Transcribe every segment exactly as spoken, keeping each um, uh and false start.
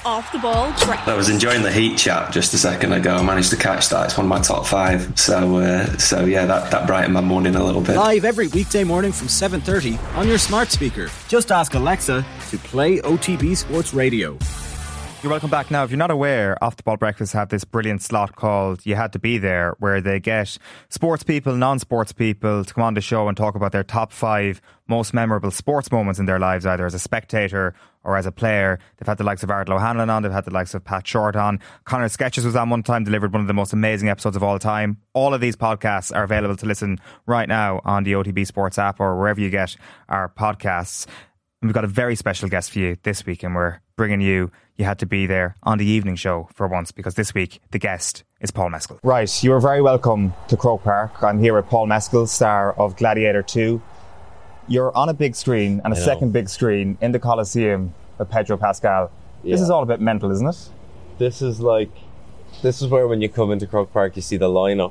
Off the Ball Breakfast. I was enjoying the Heat chat just a second ago. I managed to catch that. It's one of my top five. So, uh, so yeah, that, that brightened my morning a little bit. Live every weekday morning from seven thirty on your smart speaker. Just ask Alexa to play O T B Sports Radio. You're welcome back. Now, if you're not aware, Off the Ball Breakfast have this brilliant slot called You Had to Be There, where they get sports people, non-sports people to come on the show and talk about their top five most memorable sports moments in their lives, either as a spectator or as a player. They've had the likes of Ardal O'Hanlon on, they've had the likes of Pat Short on. Connor Sketches was on one time, delivered one of the most amazing episodes of all time. All of these podcasts are available to listen right now on the O T B Sports app or wherever you get our podcasts. And we've got a very special guest for you this week, and we're bringing you You Had to Be There on the evening show for once, because this week the guest is Paul Mescal. Right, you are very welcome to Croke Park. I'm here with Paul Mescal, star of Gladiator two. You're on a big screen and a second big screen in the Coliseum with Pedro Pascal. Yeah. This is all a bit mental, isn't it? This is like, this is where when you come into Croke Park you see the lineup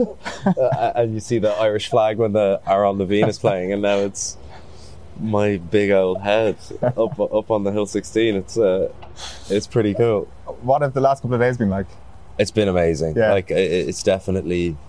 uh, and you see the Irish flag when the Aaron Levine is playing, and now it's my big old head up up on the Hill sixteen. It's uh, it's pretty cool. What have the last couple of days been like? It's been amazing. Yeah. Like it, it's definitely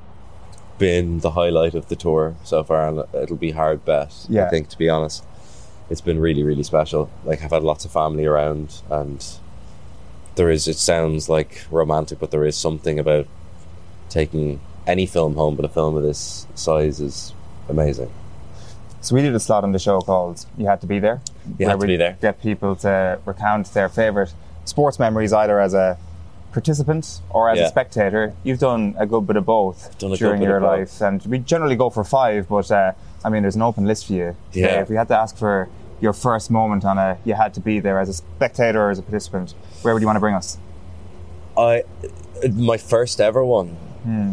been the highlight of the tour so far, and it'll be hard bet. Yeah. I think, to be honest, it's been really, really special. Like, I've had lots of family around, and there is. It sounds like romantic, but there is something about taking any film home, but a film of this size is amazing. So we did a slot on the show called You Had to Be There. You Had to Be There. Get people to recount their favourite sports memories, either as a participant or as yeah. a spectator. You've done a good bit of both during your life, and we generally go for five, but uh, I mean, there's an open list for you today. Yeah. If we had to ask for your first moment on a You Had to Be There as a spectator or as a participant, where would you want to bring us? I, my first ever one. Hmm.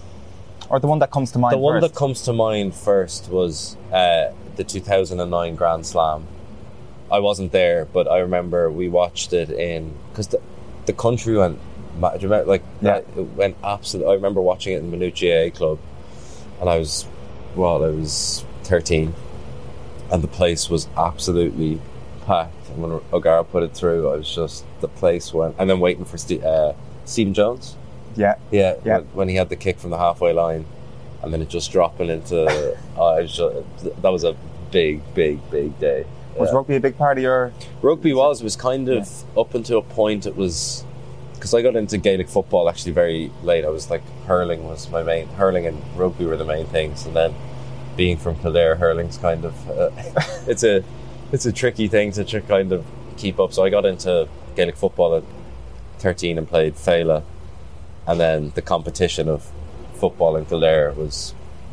Or the one that comes to mind The one first. that comes to mind first was uh, the two thousand nine Grand Slam. I wasn't there, but I remember we watched it in... Because the, the country went... Do you remember, like, yeah. it went absolutely... I remember watching it in Manucci A A Club, and I was... Well, I was thirteen, and the place was absolutely packed. And when O'Gara put it through, I was just... The place went... And then waiting for St- uh, Stephen Jones. Yeah, yeah. yeah. When, when he had the kick from the halfway line, and then it just dropping into. uh, I was just, that was a big, big, big day. Was yeah. rugby a big part of your? Rugby was was kind of yeah. up until a point. It was because I got into Gaelic football actually very late. I was like hurling was my main hurling and rugby were the main things, and then being from Kildare, hurling's kind of uh, it's a it's a tricky thing to tr- kind of keep up. So I got into Gaelic football at thirteen and played Fela. And then the competition of football in Kildare was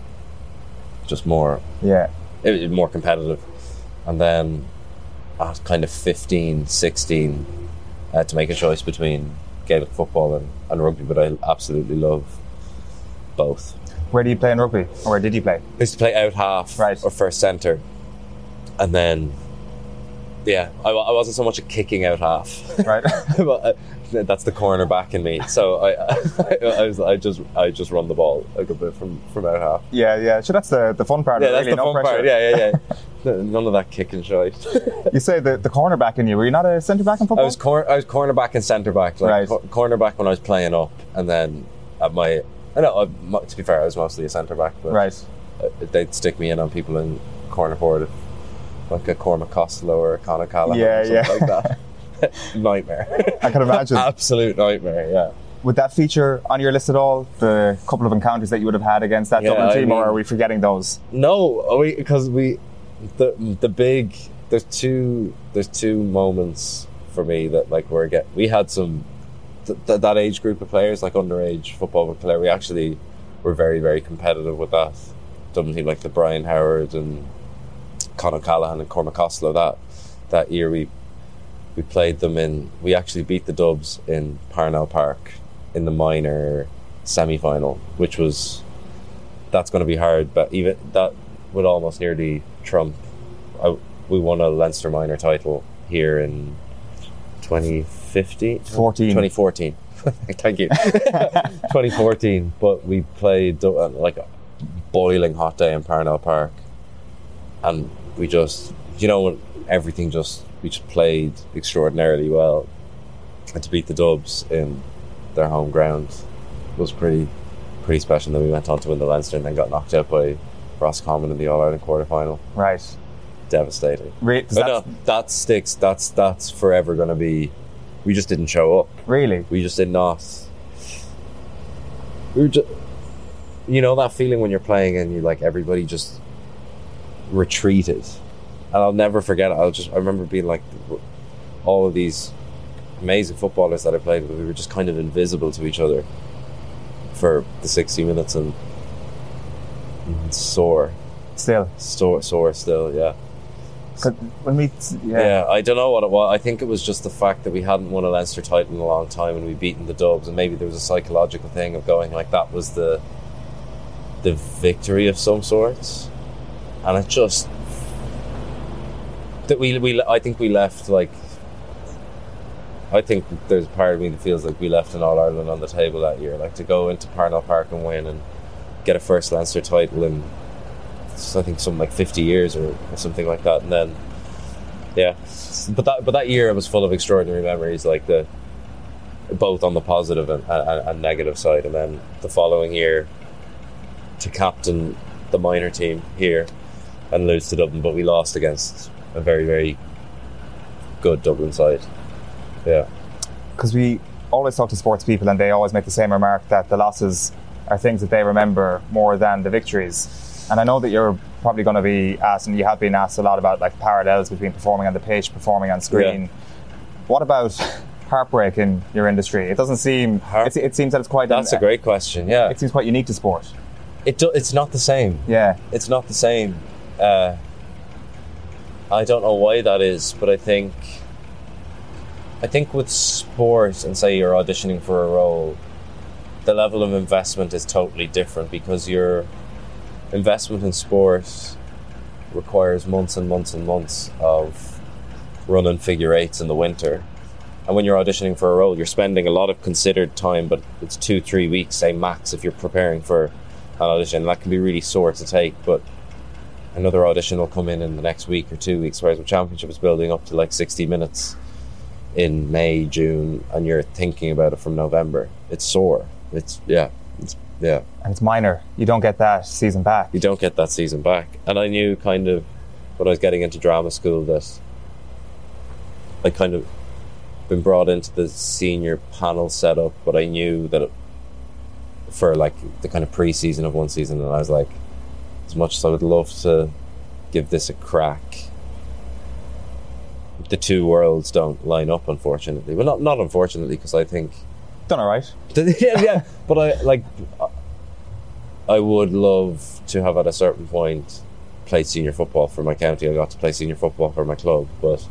just more, yeah, it was more competitive. And then I was kind of fifteen, sixteen, I had to make a choice between Gaelic football and, and rugby, but I absolutely love both. Where do you play in rugby? Or where did you play? I used to play out half right. or first centre. And then, yeah, I, I wasn't so much a kicking out half. Right. but, uh, that's the cornerback in me. So I, I, I, was, I just, I just run the ball a good bit from, from out half. Yeah, yeah. So that's the, the fun part. Yeah, of it, that's really. the no fun pressure. part. Yeah, yeah, yeah. None of that kicking shite. You say the the cornerback in you. Were you not a centre back in football? I was cor- I was cornerback and centre back. Like right. cor- cornerback when I was playing up, and then at my, I know. To be fair, I was mostly a centre back. But right. They'd stick me in on people in corner forward, like a Cormac Costello or a Conor Callahan yeah, or something yeah. like that. Nightmare. I can imagine. Absolute nightmare, yeah. Would that feature on your list at all? The couple of encounters that you would have had against that yeah, Dublin I team, mean, or are we forgetting those? No, because we, the the big there's two there's two moments for me that like we're get we had some th- th- that age group of players, like underage football player. We actually were very very competitive with that Dublin team, like the Brian Howard and Conor Callahan and Cormac Costello. That that year we. We played them in... We actually beat the Dubs in Parnell Park in the minor semi-final, which was... That's going to be hard, but even that would almost nearly trump... I, we won a Leinster minor title here in twenty fifteen? fourteen twenty fourteen. Thank you. twenty fourteen, but we played uh, like a boiling hot day in Parnell Park, and we just... You know, everything just... We just played extraordinarily well. and to beat the Dubs in their home ground was pretty pretty special. And then we went on to win the Leinster and then got knocked out by Roscommon in the All-Ireland quarter-final. Right. Devastating. Re- but no, that sticks. That's that's forever going to be. We just didn't show up. Really? We just did not. We were just, you know, that feeling when you're playing and you like everybody just retreated. And I'll never forget it. I'll just I remember being like all of these amazing footballers that I played with. We were just kind of invisible to each other for the sixty minutes and, and sore. Still sore, sore still, yeah. When we, yeah. yeah, I don't know what it was. I think it was just the fact that we hadn't won a Leinster title in a long time and we'd beaten the Dubs, and maybe there was a psychological thing of going like that was the the victory of some sorts, and it just that we we I think we left like I think there's a part of me that feels like we left an All Ireland on the table that year, like to go into Parnell Park and win and get a first Leinster title in I think something like fifty years or, or something like that. And then yeah but that but that year it was full of extraordinary memories, like the both on the positive and, and, and negative side. And then the following year to captain the minor team here and lose to Dublin, but we lost against a very very good Dublin side. Yeah, because we always talk to sports people and they always make the same remark that the losses are things that they remember more than the victories. And I know that you're probably going to be asked, and you have been asked a lot about like parallels between performing on the pitch, performing on screen. Yeah. What about heartbreak in your industry? It doesn't seem. Heart- it, it seems that it's quite. That's an, a great question. Yeah, it seems quite unique to sport. It do, it's not the same. Yeah, it's not the same. Uh, I don't know why that is, but I think. I think with sport, and say you're auditioning for a role, the level of investment is totally different because you're. Investment in sport requires months and months and months of running figure eights in the winter. And when you're auditioning for a role, you're spending a lot of considered time, but it's two, three weeks, say max, if you're preparing for an audition. That can be really sore to take, but another audition will come in in the next week or two weeks, whereas the championship is building up to like sixty minutes in May, June, and you're thinking about it from November. It's sore. It's, yeah, it's Yeah. And it's minor. You don't get that season back. You don't get that season back. And I knew kind of when I was getting into drama school that I kind of been brought into the senior panel setup, but I knew that it, for like the kind of pre-season of one season, and I was like, as much as I would love to give this a crack, the two worlds don't line up, unfortunately. Well, not not unfortunately, because I think done all right. yeah, yeah, but I like. I would love to have at a certain point played senior football for my county. I got to play senior football for my club, but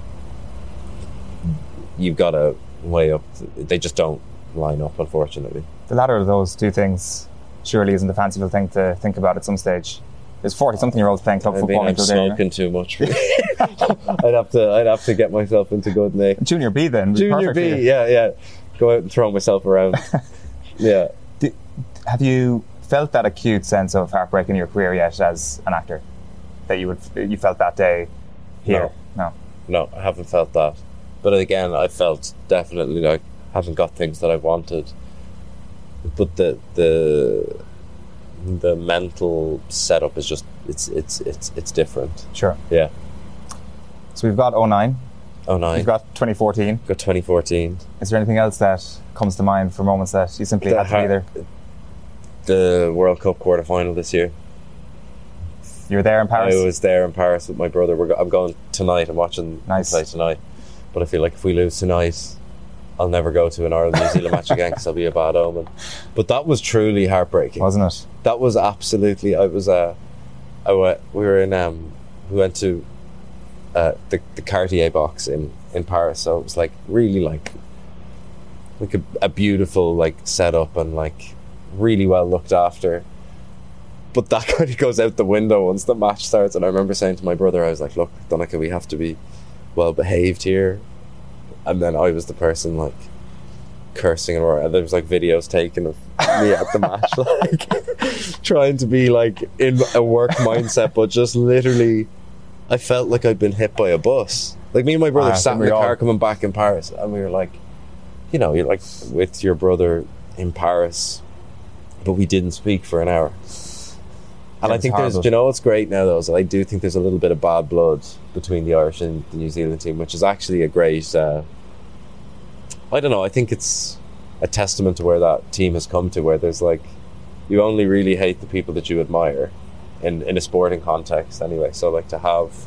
you've got to weigh up. They just don't line up, unfortunately. The latter of those two things surely isn't a fanciful thing to think about at some stage. There's forty-something-year-olds playing club I mean, football. I'm smoking too mumuch. I'd have to. I'd have to get myself into good nick. Junior B, then. Junior B, yeah, yeah. Go out and throw myself around. Yeah. Do, have you felt that acute sense of heartbreak in your career yet as an actor that you would you felt that day here? No, no, I haven't felt that. But again, I felt definitely like I haven't got things that I wanted. But the the the mental setup is just it's it's it's it's different. Sure. Yeah. So we've got oh nine. oh nine. We've got twenty fourteen. Got twenty fourteen. Is there anything else that comes to mind for moments that you simply the had to be there? The World Cup quarter final this year. You were there in Paris? I was there in Paris with my brother. We're go- I'm going tonight. I'm watching nice. play tonight. But I feel like if we lose tonight, I'll never go to an Ireland-New Zealand match again because that'll be a bad omen. But that was truly heartbreaking, wasn't it? That was absolutely. I was. Uh, I went. We were in. Um, we went to uh, the the Cartier box in, in Paris. So it was like really like like a, a beautiful like setup and like really well looked after. But that kind of goes out the window once the match starts. And I remember saying to my brother, I was like, "Look, Donncha, we have to be well behaved here." And then I was the person like cursing and, and there was like videos taken of me at the match, like trying to be like in a work mindset, but just literally, I felt like I'd been hit by a bus. Like me and my brother ah, sat in the car all. coming back in Paris, and we were like, you know, you're like with your brother in Paris, but we didn't speak for an hour. And I think there's, you know, what's great now though is that I do think there's a little bit of bad blood between the Irish and the New Zealand team, which is actually a great, uh, I don't know, I think it's a testament to where that team has come to, where there's like, you only really hate the people that you admire in, in a sporting context anyway. So like to have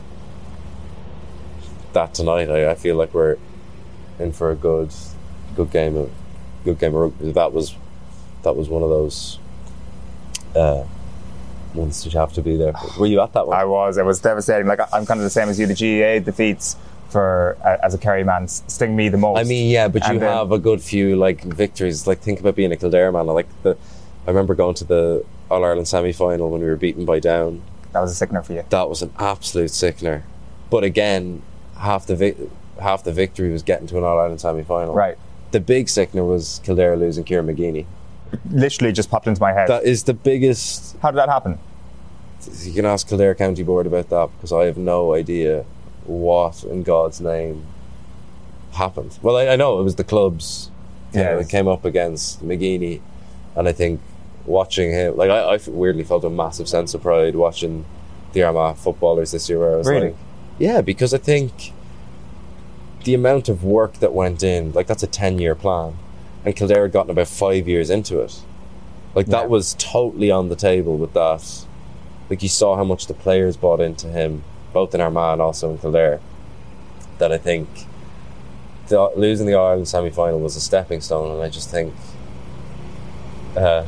that tonight, I, I feel like we're in for a good good game of good game of rugby. That was that was one of those uh, ones that you have to be there. Were you at that one? I was. It was devastating. Like I'm kind of the same as you. The G A A defeats for uh, as a Kerry man sting me the most. I mean, yeah, but you and have then, a good few like victories. Like think about being a Kildare man. I like the. I remember going to the All Ireland semi final when we were beaten by Down. That was a sickener for you. That was an absolute sickener. But again, half the vi- half the victory was getting to an All Ireland semi final. Right. The big sickener was Kildare losing Kieran McGeeney. Literally just popped into my head. That is the biggest. How did that happen? You can ask Kildare County Board about that, because I have no idea what in God's name happened. Well, I, I know it was the clubs yeah, that came up against McGeeney, and I think watching him, like I, I weirdly felt a massive sense of pride watching the Armagh footballers this year, where I was really? like, yeah, because I think the amount of work that went in, like that's a ten year plan, and Kildare had gotten about five years into it. Like that yeah. was totally on the table with that. Like you saw how much the players bought into him, both in Armagh and also in Kildare, that I think the, losing the Ireland semi-final was a stepping stone. And I just think uh,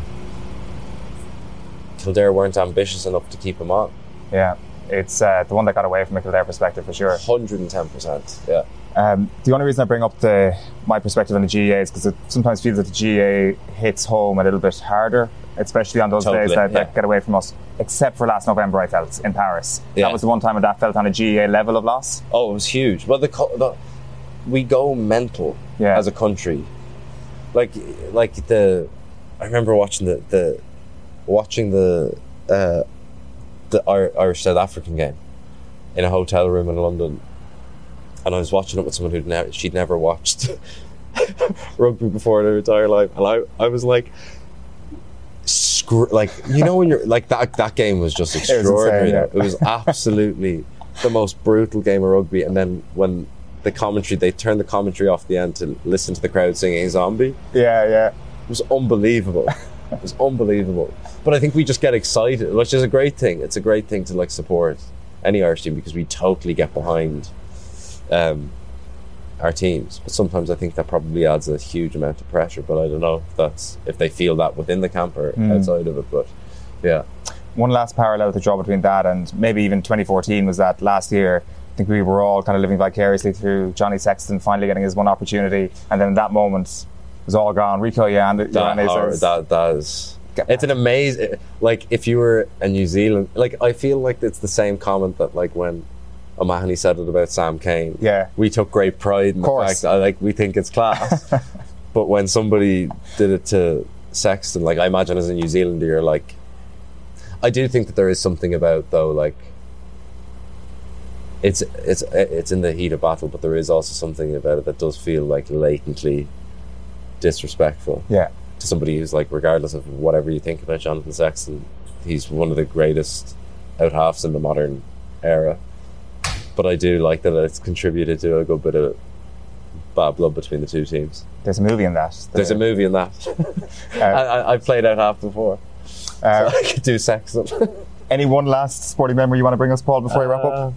Kildare weren't ambitious enough to keep him on. Yeah, it's uh, the one that got away from a Kildare perspective for sure. one hundred ten percent, yeah. Um, the only reason I bring up the my perspective on the G A A is because it sometimes feels that the G A A hits home a little bit harder, especially on those totally, days that, yeah. that get away from us. Except for last November, I felt in Paris. Yeah. That was the one time when that felt on a G A A level of loss. Oh, it was huge. Well, the, the we go mental yeah. as a country. Like, like the I remember watching the the watching the uh, the Irish South African game in a hotel room in London. And I was watching it with someone who'd never, she'd never watched rugby before in her entire life, and I, I was like, screw, like you know when you're like that. That game was just extraordinary. It was, insane, yeah. It was absolutely the most brutal game of rugby. And then when the commentary, they turned the commentary off at the end to listen to the crowd singing "Zombie." Yeah, yeah, it was unbelievable. It was unbelievable. But I think we just get excited, which is a great thing. It's a great thing to like support any Irish team because we totally get behind. Um, our teams, but sometimes I think that probably adds a huge amount of pressure. But I don't know if that's if they feel that within the camp or mm. outside of it. But yeah, one last parallel to draw between that and maybe even twenty fourteen was that last year. I think we were all kind of living vicariously through Johnny Sexton finally getting his one opportunity, and then in that moment it was all gone. Rico Yan, that, says, that that is. It's an amazing. Like if you were a New Zealand, like I feel like it's the same comment that like when O'Mahony said it about Sam Cane. Yeah, we took great pride in the fact that like we think it's class. But when somebody did it to Sexton, like I imagine as a New Zealander, you're like, I do think that there is something about though, like it's it's it's in the heat of battle, but there is also something about it that does feel like latently disrespectful. Yeah, to somebody who's like, regardless of whatever you think about Jonathan Sexton, he's one of the greatest out halves in the modern era. But I do like that it's contributed to a good bit of bad blood between the two teams. There's a movie in that. The, There's a movie in that. uh, I, I've played out half before. Uh, so I could do Sexton. Any one last sporting memory you want to bring us, Paul, before uh, we wrap up?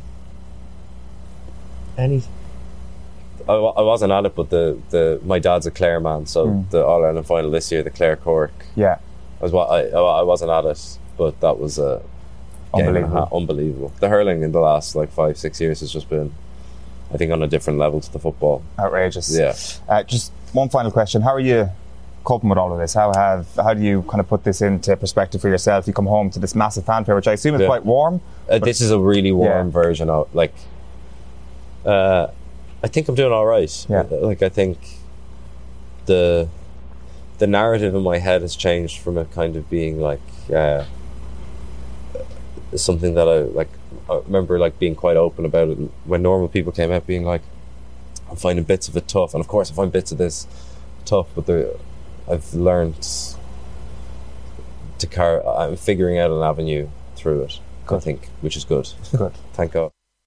Any? I, I wasn't at it, but the, the my dad's a Clare man, so mm. the All Ireland final this year, the Clare Cork. Yeah. I was I, I wasn't at it, but that was a. Unbelievable. Unbelievable. The hurling in the last like five, six years has just been, I think, on a different level to the football. Outrageous. Yeah. Uh, just one final question. How are you coping with all of this? How have how do you kind of put this into perspective for yourself? You come home to this massive fanfare, which I assume is yeah. quite warm. Uh, this is a really warm yeah. version of like. Uh, I think I'm doing all right. Yeah. Like I think the the narrative in my head has changed from a kind of being like. Uh, something that I like I remember like being quite open about it, and when normal people came out being like, I'm finding bits of it tough, and of course I find bits of this tough, but there, I've learned to car. I'm figuring out an avenue through it. Good. I think, which is good. Good. Thank God.